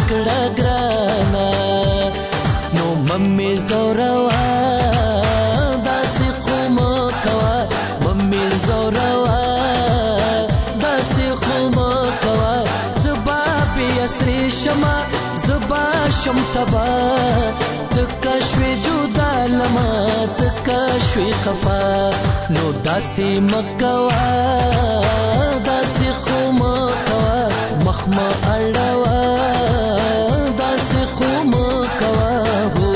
کړه ګرانا نو ممې زوروا داسې خو مه کوه ممې زوروا داسې خو مه کوه زه به بې اسرې شمه زه به شم تبا تکه شوې جدا لمه تکه شوې خفا نو داسې مه کوه داسې خو مه کوه مخ مه اړوه داسې خو مه کوه هو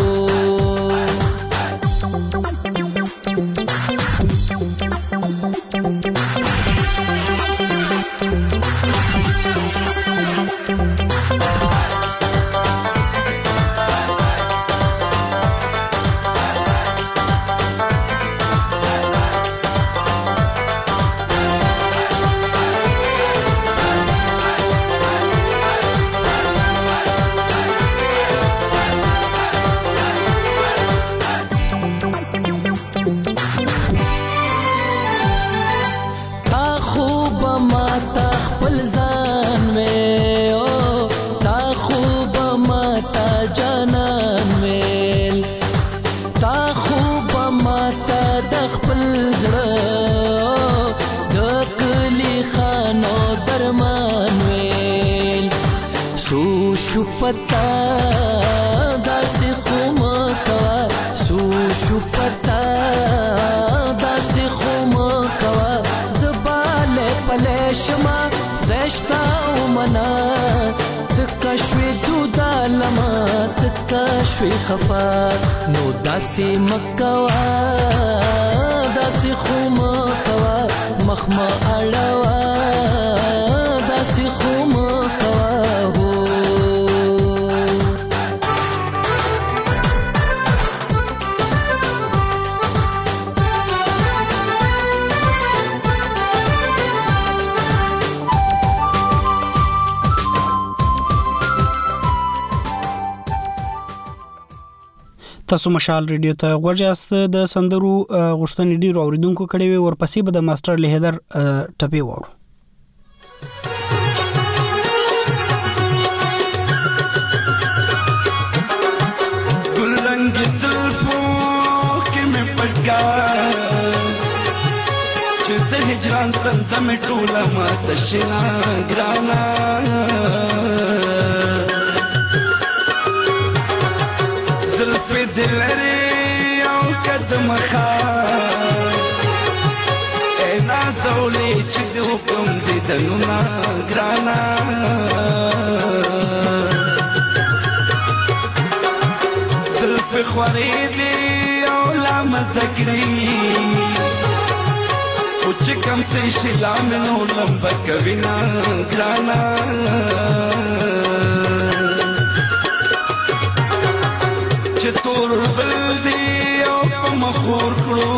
پتا داسې خو مه کوه سو شو پتا داسې خو مه کوه زه بالی پلی شمه رشته ومنه تکه شوې جدا لمه تکه شوې خفا نو داسې مه کوه داسې خو مه کوه مخ مه اړوه داسې خو مه کوه تاسو مشال ریډیو ته غوړجاست د سندرو غشتنې ډیرو اوریدونکو کړي وي ورپسې به د ماستر لهدر ټپي وورو ګل رنگ زلفو کې مې پټکا چې د هجران تنده مې ټوله ماته شنا ګرانا زلفی دلری او قدم خواه ای نازولی چی دی حکم دیدنونا گرانا زلفی خوری دی او لامزکری خوچی کم سیشی لامنو لمبکوینا گرانا تور بل دی او په مخور کړو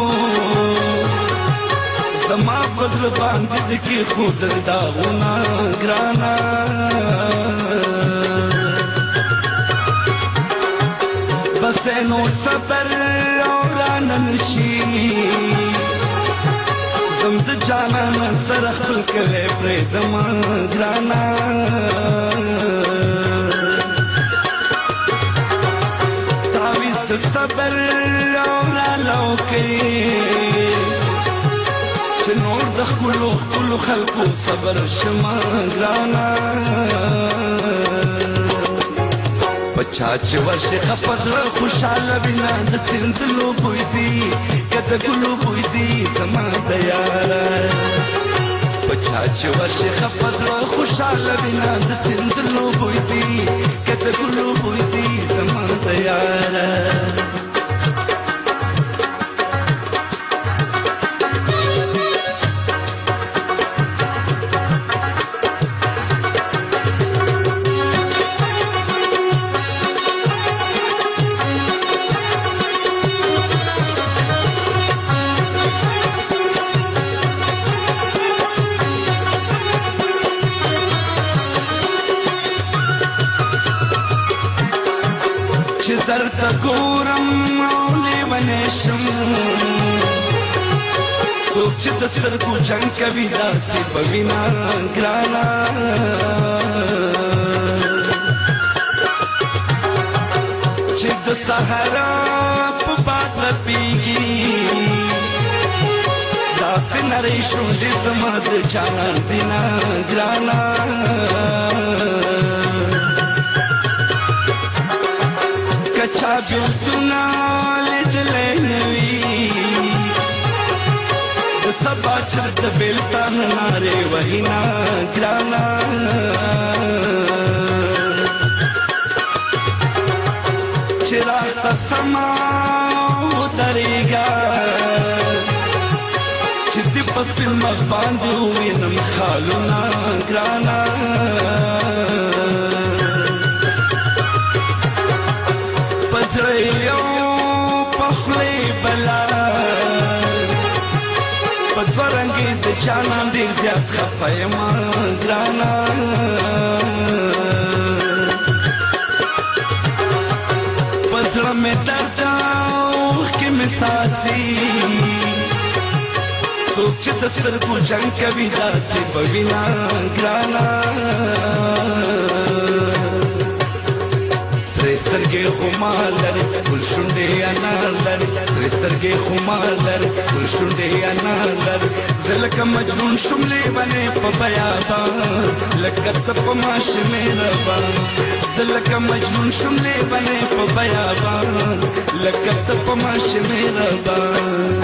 زما بدل باندې د کې خود داغونه ګرانا بس نو صبر او رانشي زم د جانا سره خپل کله پرې دما ګرانا صبر را لوکي چې نور د خپل خپل خلکو صبر شمه ګرانا پچا چې ورشه خپزړه خوشاله بنا د سنځلو پويسي کته ګلو پويسي سما د یار پچا چې ورشه خپزړه خوشاله بنا د سنځلو پويسي کته ګلو پويسي سما د یار درته ګورم او لیونی شم څوک چې د سترګو جنګ کوي داسې په وینا ګرانا چې د صحرا په باد لپیږي داسې نری شونډې زما د جانان دینا ګرانا کچا بیلتونه لیدلی نه وي د سبا چرته بیلتان نارې وهینا ګرانا چې راته سما ودرېږه چې دې په سپین مخ باندې ووینم خالونه ګرانه په زړه یو په خولې بلا په دوه رنګې د جانان ډېر زیات خفه یمه ګرانه په زړه مې درد اوښکې مې څاڅي څوک چې د سترګو جنګ کوي داسې به وینا ګرانه سرې سترګې خو ما لري ګل شونډې انار لري سرې سترګې خو ما لري ګل شونډې انار لري زه لکه مجنون شوم لیونی په بیابان لکه ته په ماشومې ربان زه لکه مجنون شوم لیونی په بیابان لکه ته په ماشومې ربان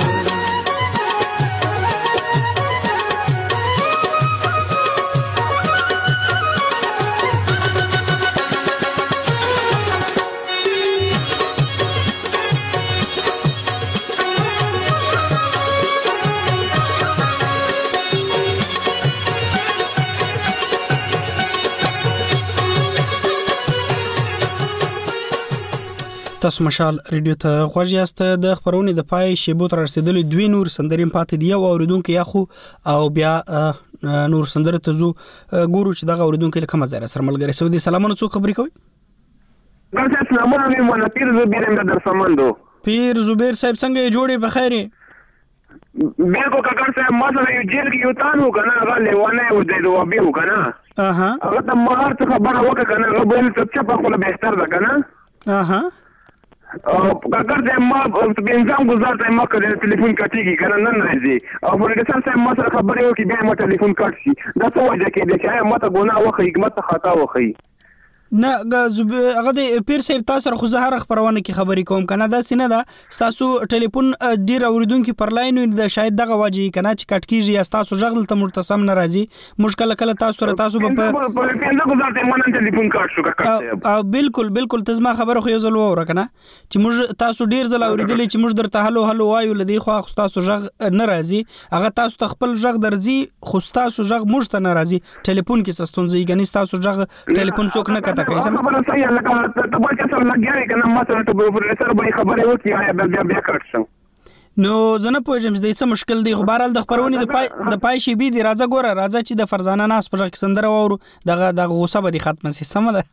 تاسو مشال ریډیو ته غوږ یاست د خبرونې د پای شیبو تر رسیدلې دوی نور سندریم پاتې دی او اوریدونکو یا خو او بیا نور سندره ته زو ګورو چې دغه اوریدونکو له کومه ځای سره ملګری سو دي سلامونه څوک خبرې کوي ګل سلامونه مې مونږ پیر زبیر هم در سمندو پیر زبیر صاحب څنګه جوړې په خیره بیرکو کاکړ صاحب ما سره یو جیل کې یو تانو کنه هغه لیوانه و دې دوه بیو کنه اها هغه ته مهار څه خبره وکړه کنه هغه بل څه په خپل بهتر ده کنه اها کاکړ صاحب ما په انځام گزار ته ما کړی ټلیفون کټیږي کنه نن راځي او پروډوسر صاحب ما سره خبرې وکړي بیا ما ټلیفون کټ شي دا څه وجه کې دی چې ما ته ګناه وکړي حکمت خطا وکړي نه هغه د پیر صاحب تاسو خو زه هر خبرونه کې خبرې کوم کنه دا سینه ده تاسو ټلیفون ډیر اوریدونکو پر لاین د شاید دغه واجی کنه چې کټ کیږي یا تاسو ژغل ته مرتسم ناراضي مشکل کله تاسو سره تاسو په پنځه گزارته مونږ ټلیفون کټ شو کاکړ بالکل بالکل تاسو ما خبره خو یو ځل وره کنه چې موږ تاسو ډیر ځل اوریدلې چې موږ درته هلو هلو وایو لدی خو تاسو ژغ ناراضي هغه تاسو خپل ژغ درځي خو تاسو ژغ موږ ته ناراضي ټلیفون کې سستونځي غني تاسو ژغ ټلیفون څوک نه کته کوي خبره صحیح لکه ته به چې سره لګیاري کنه ما سره ته پروفیسور به خبرې وکړي یا بیا بیا کټ شم نو زنه پوهیم چې څه مشکل دی خو بهرال د خبرونې د پای د پای شی بي دی راځه ګوره راځه چې د فرزانه ناس پر ځکه سندره وورو دغه د غوسه به ختم شي سم ده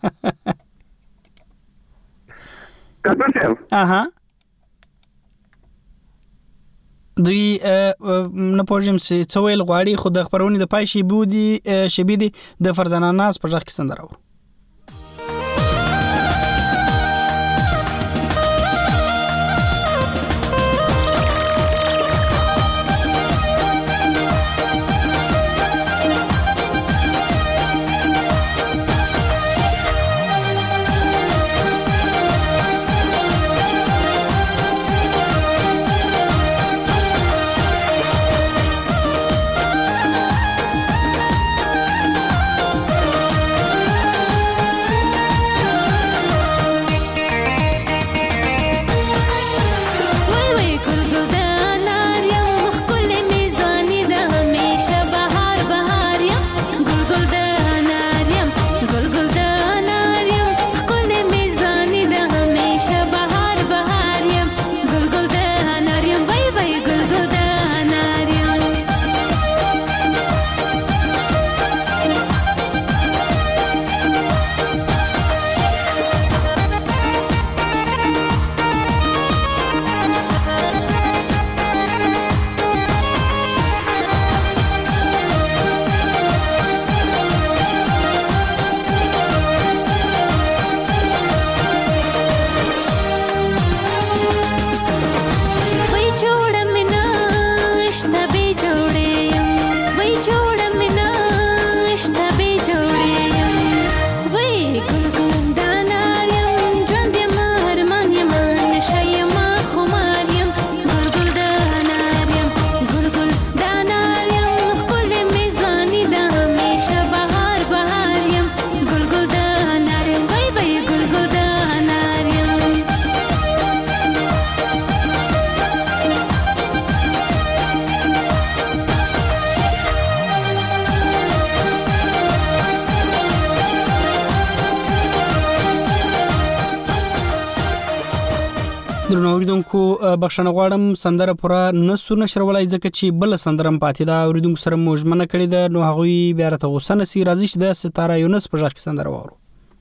کاکړ اها دوی نه پوهیم چې څه ویل غواړي خو د خبرونې د پای شی بو دی شی بي دی د فرزانه ناس پر ځکه سندره وورو درنو اوریدونکو بخښنه غواړم سندره پوره نسو نشرولای ځکه چې بل سندرم پاتې دا اوریدونکو سره موجمنه کړی ده نو هغوی بیا راته غوسه نسی راځي چې د ستاره یونس په ځخ کې سندره وورو.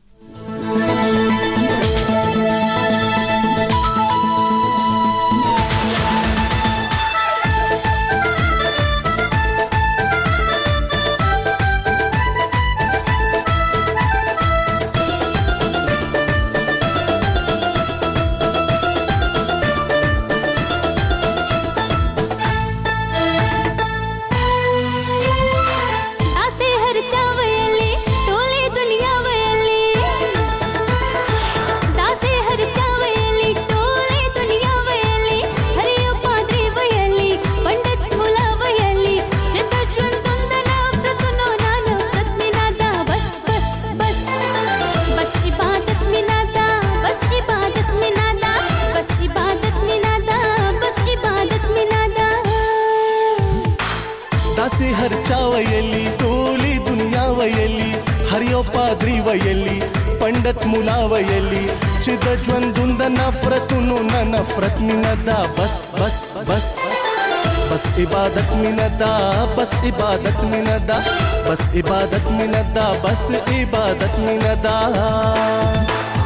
पंडित मुलावयली चिद ज्वंदुंद नफरतुनु न नफरत मिनदा बस बस बस बस इबादत मिनदा बस इबादत मिनदा बस इबादत मिनदा बस इबादत मिनदा